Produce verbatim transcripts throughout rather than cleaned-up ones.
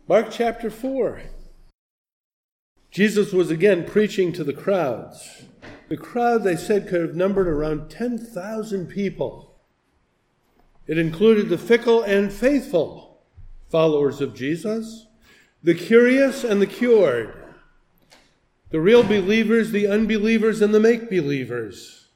Mark chapter four. Jesus was again preaching to the crowds. The crowd, they said, could have numbered around ten thousand people. It included the fickle and faithful followers of Jesus, the curious and the cured, the real believers, the unbelievers, and the make-believers.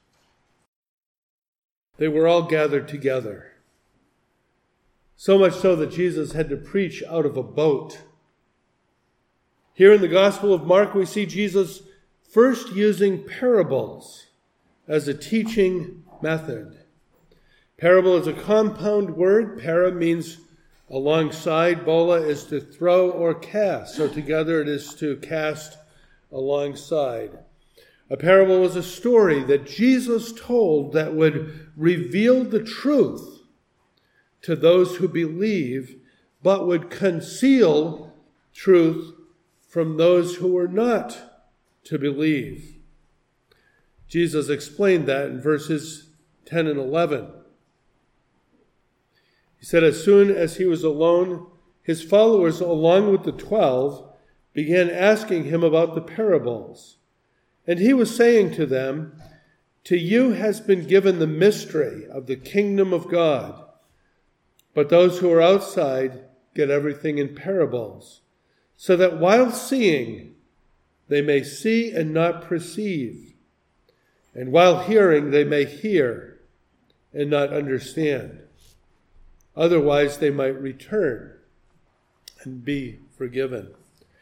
They were all gathered together. So much so that Jesus had to preach out of a boat. Here in the Gospel of Mark, we see Jesus first using parables as a teaching method. Parable is a compound word. Para means alongside. Bola is to throw or cast. So together it is to cast alongside. A parable was a story that Jesus told that would reveal the truth to those who believe, but would conceal truth from those who were not to believe. Jesus explained that in verses ten and eleven. He said, as soon as he was alone, his followers, along with the twelve, began asking him about the parables. And he was saying to them, to you has been given the mystery of the kingdom of God, but those who are outside get everything in parables, so that while seeing, they may see and not perceive, and while hearing, they may hear and not understand. Otherwise, they might return and be forgiven.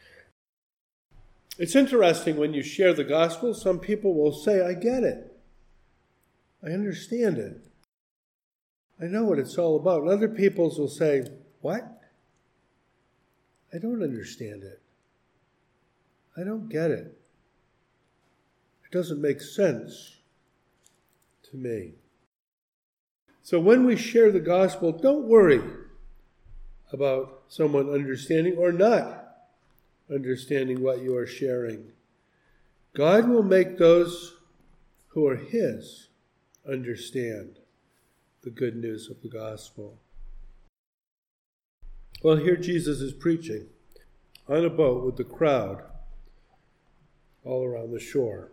It's interesting when you share the gospel, some people will say, I get it. I understand it. I know what it's all about. And other people will say, what? I don't understand it. I don't get it. It doesn't make sense to me. So when we share the gospel, don't worry about someone understanding or not understanding what you are sharing. God will make those who are his understand the good news of the gospel. Well, here Jesus is preaching on a boat with the crowd all around the shore.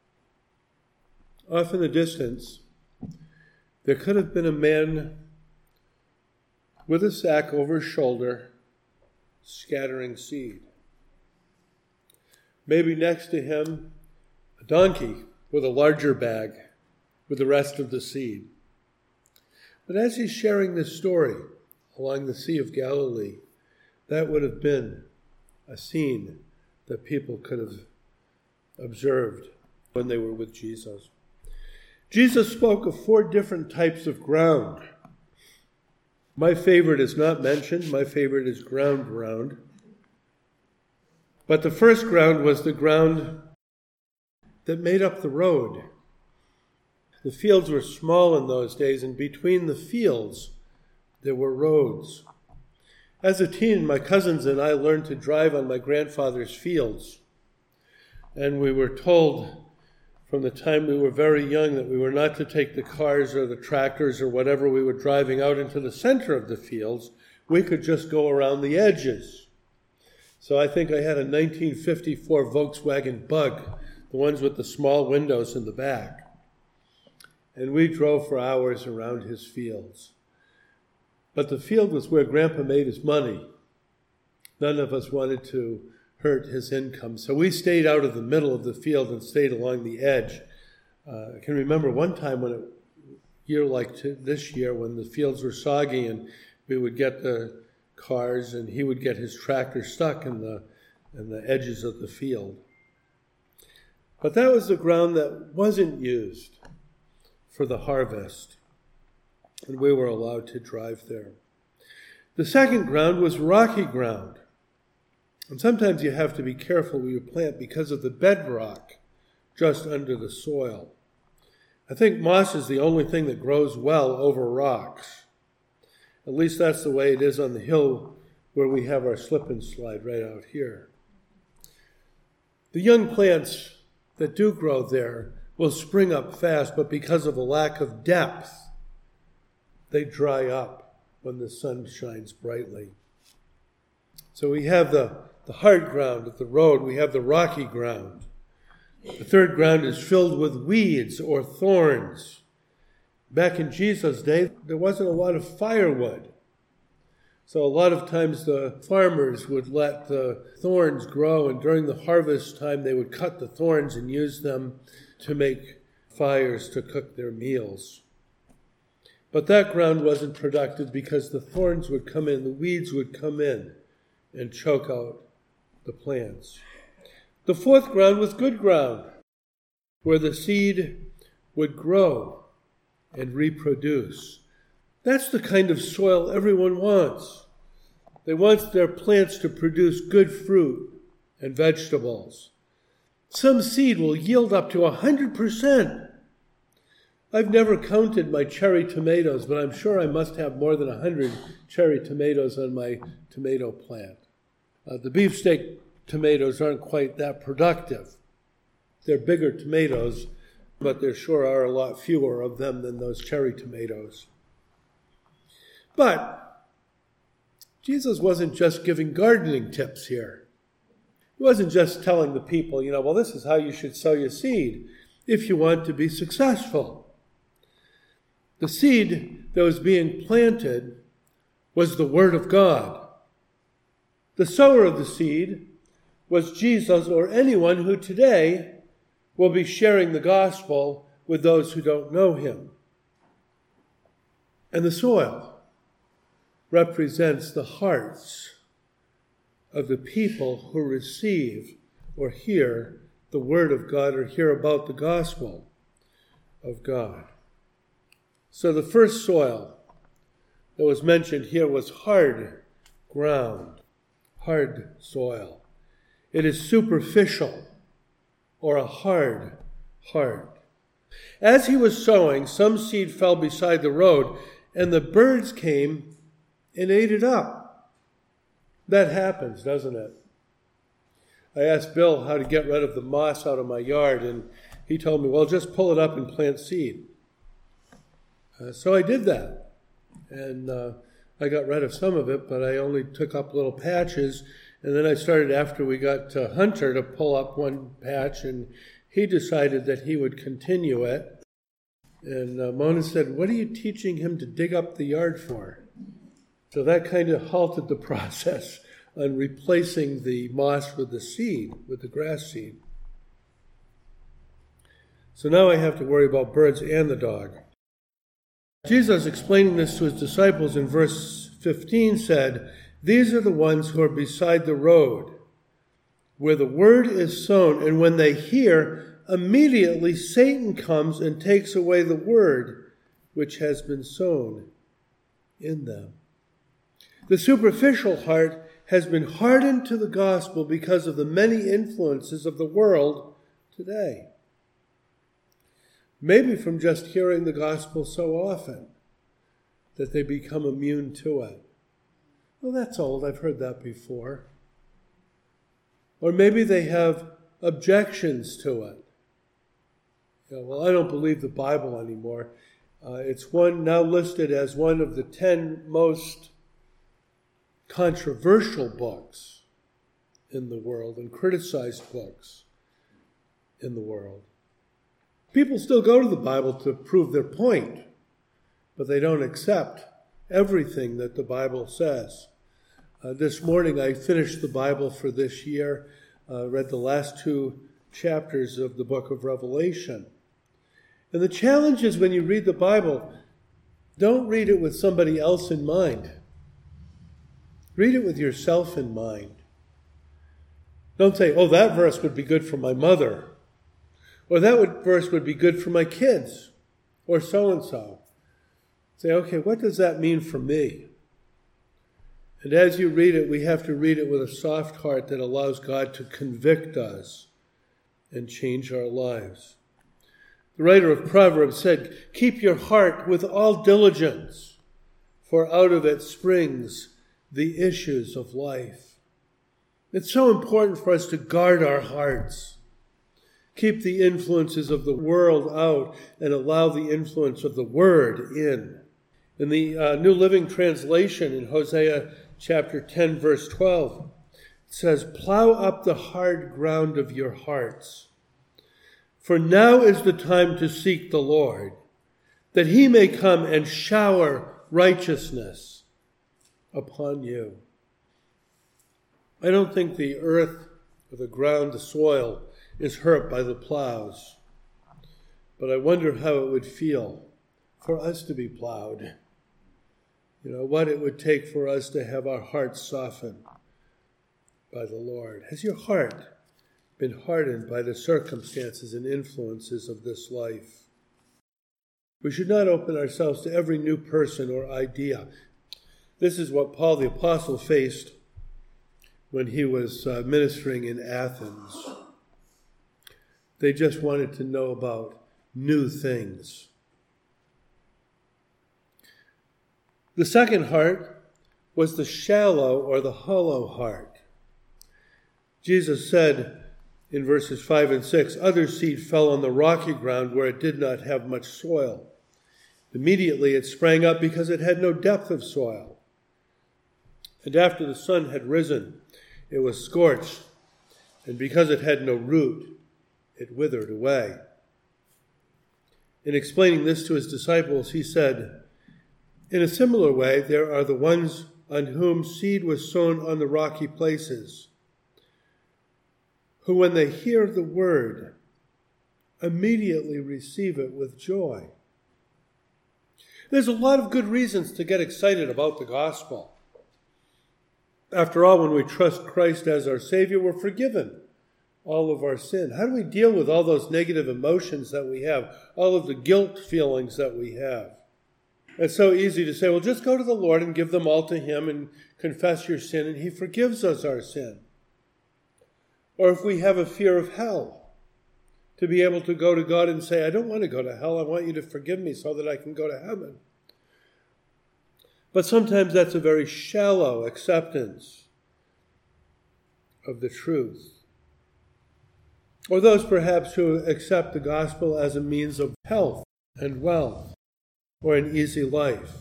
Off in the distance, there could have been a man with a sack over his shoulder, scattering seed. Maybe next to him, a donkey with a larger bag with the rest of the seed. But as he's sharing this story along the Sea of Galilee, that would have been a scene that people could have observed when they were with Jesus. Jesus spoke of four different types of ground. My favorite is not mentioned. My favorite is ground round. But the first ground was the ground that made up the road. The fields were small in those days, and between the fields, there were roads. As a teen, my cousins and I learned to drive on my grandfather's fields. And we were told from the time we were very young that we were not to take the cars or the tractors or whatever we were driving out into the center of the fields. We could just go around the edges. So I think I had a nineteen fifty-four Volkswagen Bug, the ones with the small windows in the back. And we drove for hours around his fields. But the field was where Grandpa made his money. None of us wanted to hurt his income. So we stayed out of the middle of the field and stayed along the edge. Uh, I can remember one time when a year like t- this year when the fields were soggy and we would get the cars and he would get his tractor stuck in the, in the edges of the field. But that was the ground that wasn't used for the harvest, and we were allowed to drive there. The second ground was rocky ground. And sometimes you have to be careful where you plant because of the bedrock just under the soil. I think moss is the only thing that grows well over rocks. At least that's the way it is on the hill where we have our slip and slide right out here. The young plants that do grow there will spring up fast, but because of a lack of depth, they dry up when the sun shines brightly. So we have the, the hard ground of the road. We have the rocky ground. The third ground is filled with weeds or thorns. Back in Jesus' day, there wasn't a lot of firewood. So a lot of times the farmers would let the thorns grow, and during the harvest time they would cut the thorns and use them to make fires to cook their meals. But that ground wasn't productive because the thorns would come in, the weeds would come in and choke out the plants. The fourth ground was good ground, where the seed would grow and reproduce. That's the kind of soil everyone wants. They want their plants to produce good fruit and vegetables. Some seed will yield up to one hundred percent. I've never counted my cherry tomatoes, but I'm sure I must have more than one hundred cherry tomatoes on my tomato plant. Uh, the beefsteak tomatoes aren't quite that productive. They're bigger tomatoes, but there sure are a lot fewer of them than those cherry tomatoes. But Jesus wasn't just giving gardening tips here. He wasn't just telling the people, you know, well, this is how you should sow your seed if you want to be successful. The seed that was being planted was the Word of God. The sower of the seed was Jesus, or anyone who today will be sharing the gospel with those who don't know him. And the soil represents the hearts of the people who receive or hear the Word of God or hear about the gospel of God. So the first soil that was mentioned here was hard ground, hard soil. It is superficial or a hard heart. As he was sowing, some seed fell beside the road, and the birds came and ate it up. That happens, doesn't it? I asked Bill how to get rid of the moss out of my yard, and he told me, well, just pull it up and plant seed. Uh, so I did that, and uh, I got rid of some of it, but I only took up little patches, and then I started, after we got to Hunter, to pull up one patch, and he decided that he would continue it. And uh, Mona said, what are you teaching him to dig up the yard for? So that kind of halted the process on replacing the moss with the seed, with the grass seed. So now I have to worry about birds and the dog. Jesus, explaining this to his disciples in verse fifteen, said, these are the ones who are beside the road, where the word is sown, and when they hear, immediately Satan comes and takes away the word which has been sown in them. The superficial heart has been hardened to the gospel because of the many influences of the world today. Maybe from just hearing the gospel so often that they become immune to it. Well, that's old. I've heard that before. Or maybe they have objections to it. You know, well, I don't believe the Bible anymore. Uh, it's one now listed as one of the ten most controversial books in the world and criticized books in the world. People still go to the Bible to prove their point, but they don't accept everything that the Bible says. Uh, this morning I finished the Bible for this year, uh, read the last two chapters of the book of Revelation. And the challenge is, when you read the Bible, don't read it with somebody else in mind. Read it with yourself in mind. Don't say, oh, that verse would be good for my mother. Or that would, verse would be good for my kids. Or so-and-so. Say, okay, what does that mean for me? And as you read it, we have to read it with a soft heart that allows God to convict us and change our lives. The writer of Proverbs said, keep your heart with all diligence, for out of it springs the issues of life. It's so important for us to guard our hearts. Keep the influences of the world out and allow the influence of the Word in. In the uh, New Living Translation in Hosea chapter ten, verse twelve, It says, plow up the hard ground of your hearts. For now is the time to seek the Lord, that he may come and shower righteousness upon you. I don't think the earth or the ground, the soil, is hurt by the plows. But I wonder how it would feel for us to be plowed. You know, what it would take for us to have our hearts softened by the Lord. Has your heart been hardened by the circumstances and influences of this life? We should not open ourselves to every new person or idea. This is what Paul the Apostle faced when he was uh, ministering in Athens. They just wanted to know about new things. The second heart was the shallow or the hollow heart. Jesus said in verses five and six, other seed fell on the rocky ground where it did not have much soil. Immediately it sprang up because it had no depth of soil. And after the sun had risen, it was scorched, and because it had no root, it withered away. In explaining this to his disciples, he said, in a similar way, there are the ones on whom seed was sown on the rocky places, who when they hear the word, immediately receive it with joy. There's a lot of good reasons to get excited about the gospel. After all, when we trust Christ as our Savior, we're forgiven all of our sin. How do we deal with all those negative emotions that we have, all of the guilt feelings that we have? It's so easy to say, well, just go to the Lord and give them all to him and confess your sin, and he forgives us our sin. Or if we have a fear of hell, to be able to go to God and say, I don't want to go to hell. I want you to forgive me so that I can go to heaven. But sometimes that's a very shallow acceptance of the truth. Or those perhaps who accept the gospel as a means of health and wealth or an easy life.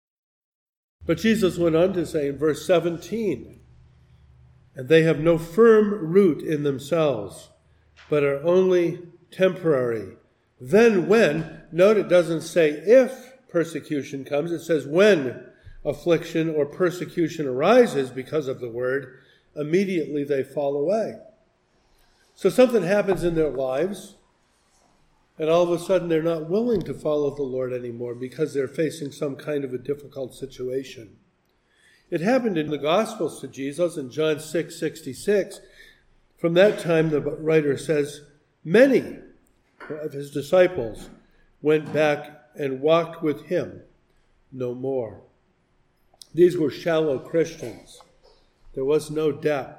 But Jesus went on to say in verse seventeen, and they have no firm root in themselves, but are only temporary. Then when, note it doesn't say if persecution comes, it says when affliction or persecution arises because of the word, immediately they fall away. So something happens in their lives, and all of a sudden they're not willing to follow the Lord anymore because they're facing some kind of a difficult situation. It happened in the Gospels to Jesus in John six sixty-six. From that time, the writer says, many of his disciples went back and walked with him no more. These were shallow Christians. There was no depth.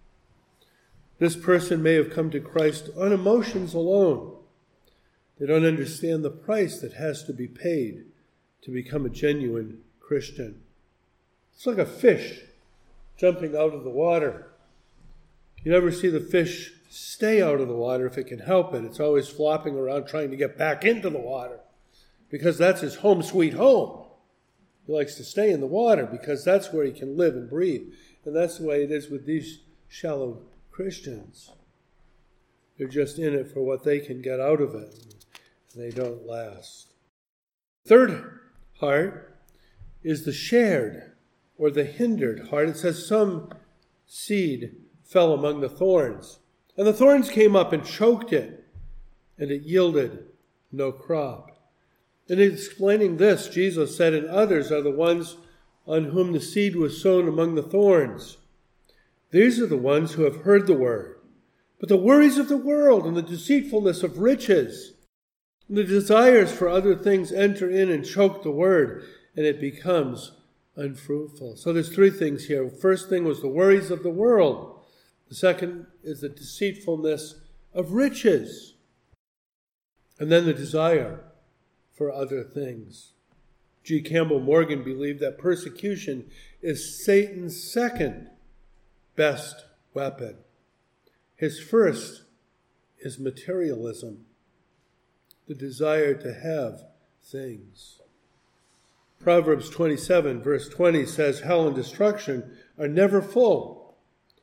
This person may have come to Christ on emotions alone. They don't understand the price that has to be paid to become a genuine Christian. It's like a fish jumping out of the water. You never see the fish stay out of the water if it can help it. It's always flopping around trying to get back into the water because that's his home sweet home. He likes to stay in the water because that's where he can live and breathe. And that's the way it is with these shallow Christians. They're just in it for what they can get out of it. And they don't last. Third heart is the shared or the hindered heart. It says some seed fell among the thorns. And the thorns came up and choked it, and it yielded no crop. In explaining this, Jesus said, and others are the ones on whom the seed was sown among the thorns. These are the ones who have heard the word. But the worries of the world and the deceitfulness of riches and the desires for other things enter in and choke the word, and it becomes unfruitful. So there's three things here. First thing was the worries of the world. The second is the deceitfulness of riches. And then the desire for other things. G. Campbell Morgan believed that persecution is Satan's second best weapon. His first is materialism, the desire to have things. Proverbs twenty-seven, verse twenty says, hell and destruction are never full.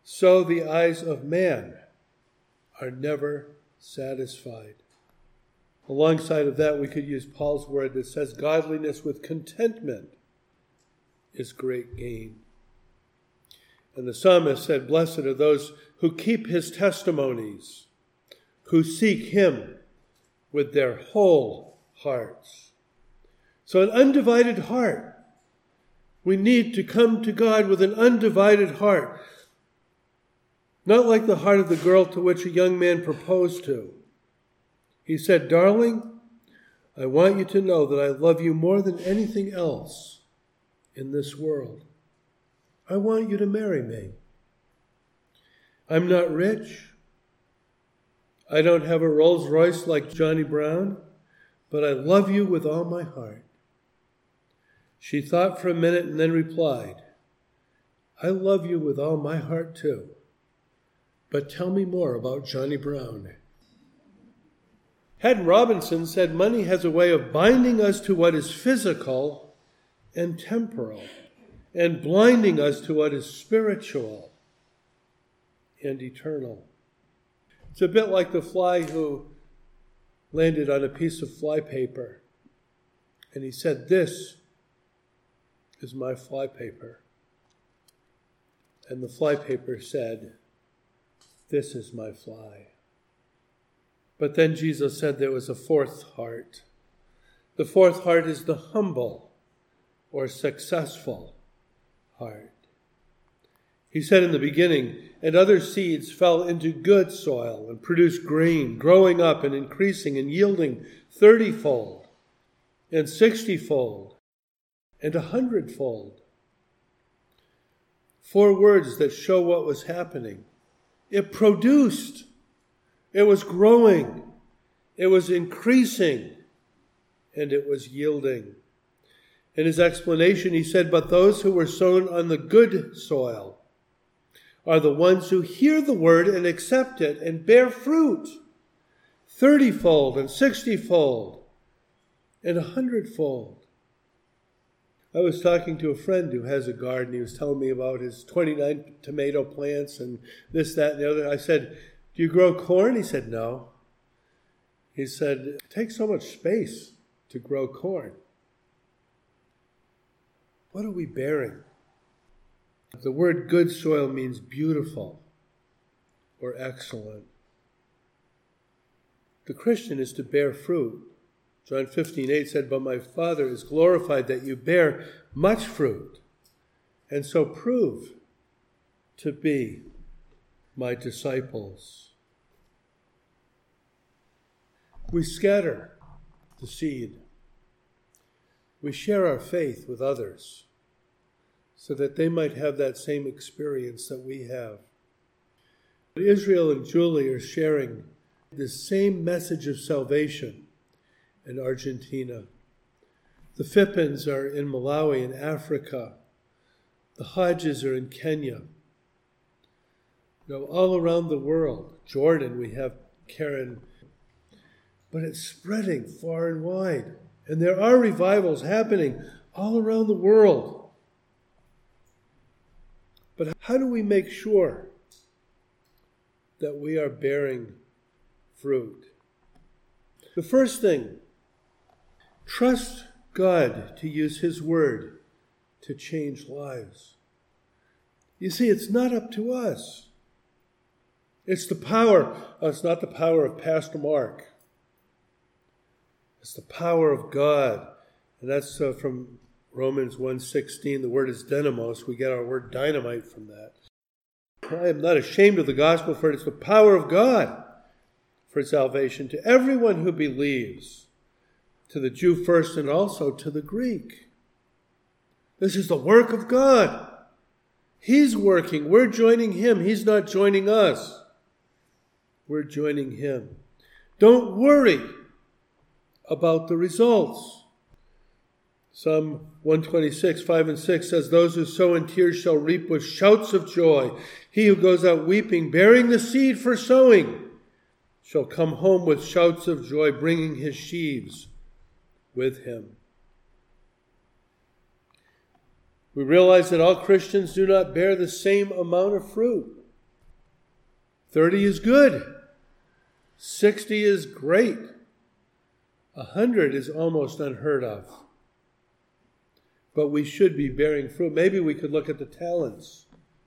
so the eyes of man are never satisfied. Alongside of that, we could use Paul's word that says godliness with contentment is great gain. And the psalmist said, blessed are those who keep his testimonies, who seek him with their whole hearts. So an undivided heart. We need to come to God with an undivided heart. Not like the heart of the girl to which a young man proposed to. He said, darling, I want you to know that I love you more than anything else in this world. I want you to marry me. I'm not rich. I don't have a Rolls Royce like Johnny Brown, but I love you with all my heart. She thought for a minute and then replied, I love you with all my heart too, but tell me more about Johnny Brown. Haddon Robinson said money has a way of binding us to what is physical and temporal, and blinding us to what is spiritual and eternal. It's a bit like the fly who landed on a piece of flypaper, and he said, this is my flypaper. And the flypaper said, this is my fly. But then Jesus said there was a fourth heart. The fourth heart is the humble or successful heart. He said in the beginning, and other seeds fell into good soil and produced grain, growing up and increasing and yielding thirty-fold and sixty-fold and a hundredfold. Four words that show what was happening. It produced. It was growing. It was increasing. And it was yielding. In his explanation, he said, but those who were sown on the good soil are the ones who hear the word and accept it and bear fruit, thirty-fold and sixty-fold and a hundredfold. I was talking to a friend who has a garden. He was telling me about his twenty-nine tomato plants and this, that, and the other. I said, do you grow corn? He said, no. He said, it takes so much space to grow corn. What are we bearing? The word good soil means beautiful or excellent. The Christian is to bear fruit. John fifteen eight said, but my Father is glorified that you bear much fruit, and so prove to be my disciples. We scatter the seed. We share our faith with others so that they might have that same experience that we have. Israel and Julie are sharing the same message of salvation in Argentina. The Phippins are in Malawi in Africa. The Hodges are in Kenya. You know, all around the world. Jordan, we have Karen. But it's spreading far and wide. And there are revivals happening all around the world. But how do we make sure that we are bearing fruit? The first thing, trust God to use His word to change lives. You see, it's not up to us. It's the power, oh, it's not the power of Pastor Mark. It's the power of God. And that's uh, from Romans one sixteen. The word is dynamos. We get our word dynamite from that. I am not ashamed of the gospel, for it is the power of God for salvation to everyone who believes, to the Jew first and also to the Greek. This is the work of God. He's working. We're joining Him. He's not joining us. We're joining Him. Don't worry about the results. Psalm one twenty-six, five and six says, those who sow in tears shall reap with shouts of joy. He who goes out weeping, bearing the seed for sowing, shall come home with shouts of joy, bringing his sheaves with him. We realize that all Christians do not bear the same amount of fruit. thirty is good. sixty is great. one hundred is almost unheard of. But we should be bearing fruit. Maybe we could look at the talents.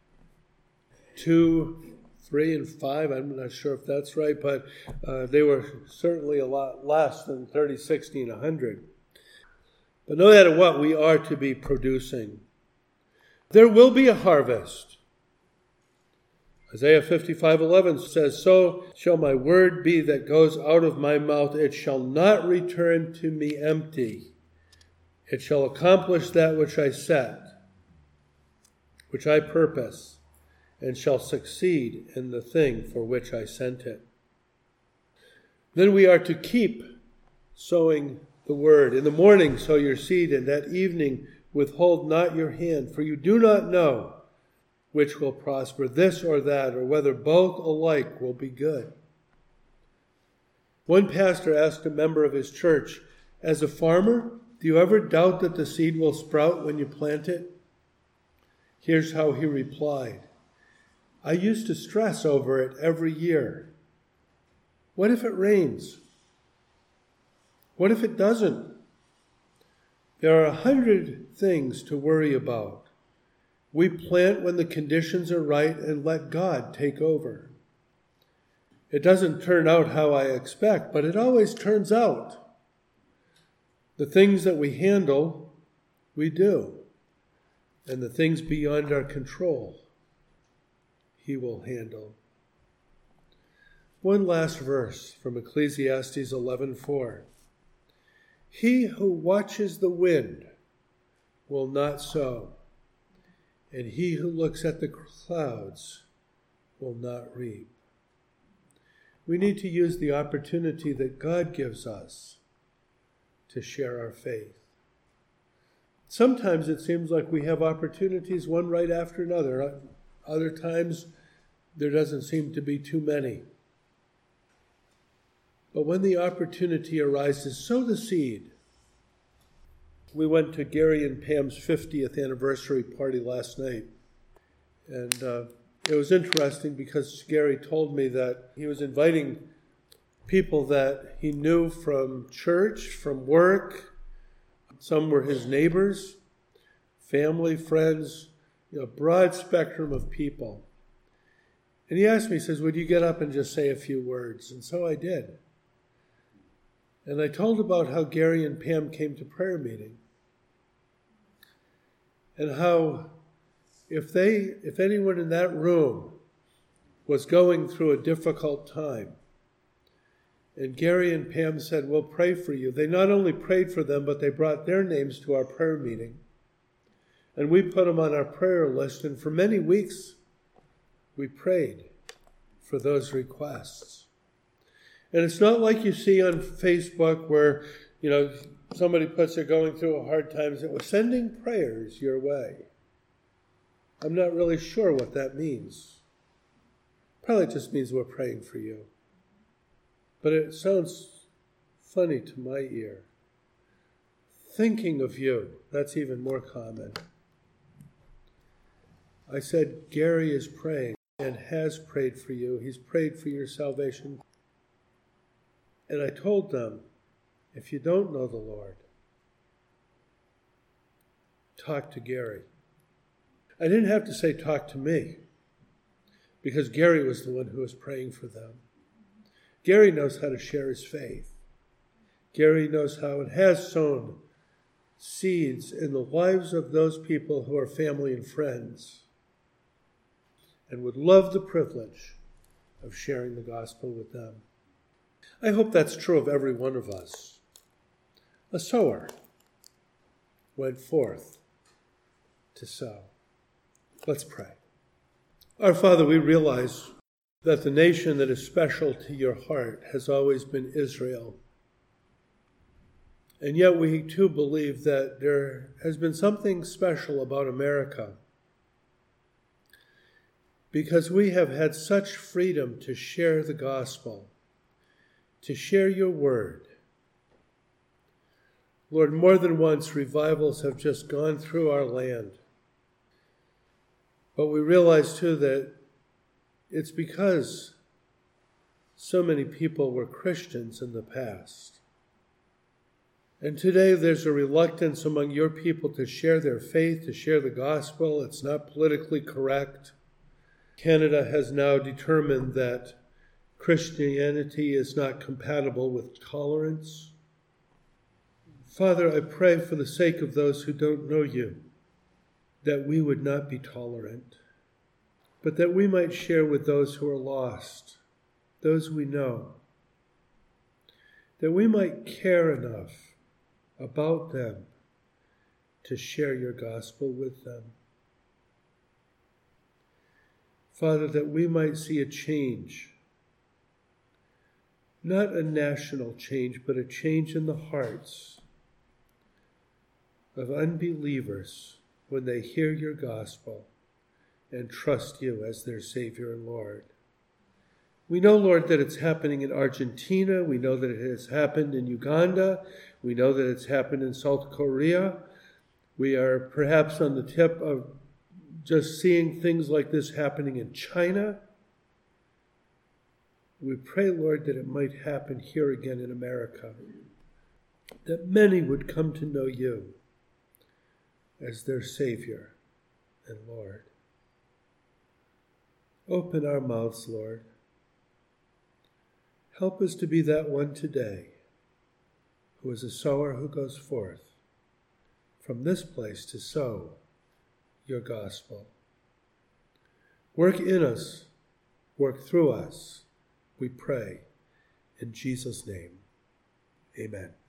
Two, three, and five. I'm not sure if that's right, but uh, they were certainly a lot less than thirty, sixty, and one hundred. But no matter what, we are to be producing. There will be a harvest. Isaiah fifty-five eleven says, "So shall my word be that goes out of my mouth. It shall not return to me empty. It shall accomplish that which I set, which I purpose, and shall succeed in the thing for which I sent it." Then we are to keep sowing the word. In the morning sow your seed, and that evening withhold not your hand, for you do not know which will prosper, this or that, or whether both alike will be good. One pastor asked a member of his church, "As a farmer, do you ever doubt that the seed will sprout when you plant it?" Here's how he replied, "I used to stress over it every year. What if it rains? What if it doesn't? There are a hundred things to worry about. We plant when the conditions are right and let God take over. It doesn't turn out how I expect, but it always turns out. The things that we handle, we do. And the things beyond our control, He will handle." One last verse from Ecclesiastes eleven four. "He who watches the wind will not sow, and he who looks at the clouds will not reap." We need to use the opportunity that God gives us to share our faith. Sometimes it seems like we have opportunities one right after another. Other times there doesn't seem to be too many. But when the opportunity arises, sow the seed. We went to Gary and Pam's fiftieth anniversary party last night. And uh, it was interesting because Gary told me that he was inviting people that he knew from church, from work. Some were his neighbors, family, friends, you know, a broad spectrum of people. And he asked me, he says, "Would you get up and just say a few words?" And so I did. And I told about how Gary and Pam came to prayer meeting. And how if they, if anyone in that room was going through a difficult time, and Gary and Pam said, "We'll pray for you," they not only prayed for them, but they brought their names to our prayer meeting. And we put them on our prayer list, and for many weeks we prayed for those requests. And it's not like you see on Facebook where, you know, somebody puts they're going through a hard time and we're sending prayers your way. I'm not really sure what that means. Probably just means we're praying for you. But it sounds funny to my ear. Thinking of you, that's even more common. I said, Gary is praying and has prayed for you. He's prayed for your salvation. And I told them, if you don't know the Lord, talk to Gary. I didn't have to say talk to me, because Gary was the one who was praying for them. Gary knows how to share his faith. Gary knows how and has sown seeds in the lives of those people who are family and friends, and would love the privilege of sharing the gospel with them. I hope that's true of every one of us. A sower went forth to sow. Let's pray. Our Father, we realize that the nation that is special to your heart has always been Israel. And yet we too believe that there has been something special about America, because we have had such freedom to share the gospel, to share your word. Lord, more than once revivals have just gone through our land. But we realize too that it's because so many people were Christians in the past. And today there's a reluctance among your people to share their faith, to share the gospel. It's not politically correct. Canada has now determined that Christianity is not compatible with tolerance. Father, I pray for the sake of those who don't know you, that we would not be tolerant, but that we might share with those who are lost, those we know, that we might care enough about them to share your gospel with them. Father, that we might see a change, not a national change, but a change in the hearts of unbelievers when they hear your gospel and trust you as their Savior and Lord. We know, Lord, that it's happening in Argentina. We know that it has happened in Uganda. We know that it's happened in South Korea. We are perhaps on the tip of just seeing things like this happening in China. We pray, Lord, that it might happen here again in America, that many would come to know you as their Savior and Lord. Open our mouths, Lord. Help us to be that one today who is a sower who goes forth from this place to sow your gospel. Work in us, work through us, we pray. In Jesus' name, amen.